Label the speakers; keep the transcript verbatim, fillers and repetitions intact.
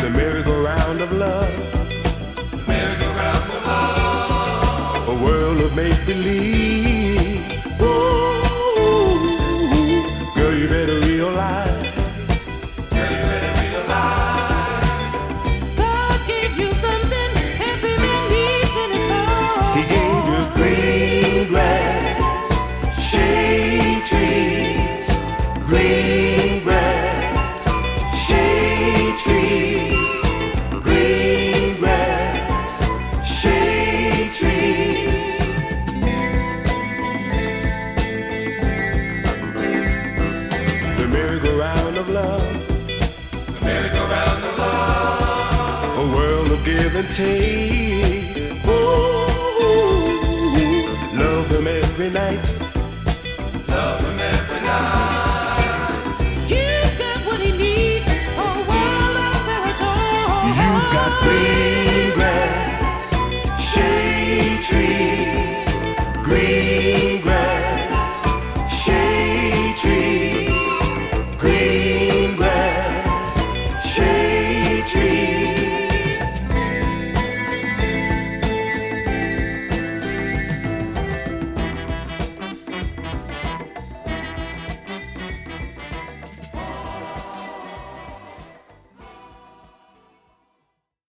Speaker 1: The merry-go-round of love.
Speaker 2: The merry-go-round of love.
Speaker 1: A world of make-believe. Ooh, girl, you better realize.
Speaker 2: Girl, you better realize.
Speaker 3: God gave you something every man needs in his life.
Speaker 1: He gave you green grass, shade trees, green grass, shade trees, green grass, shade trees. The merry-go-round of love.
Speaker 2: The merry-go-round of love.
Speaker 1: A world of give and take.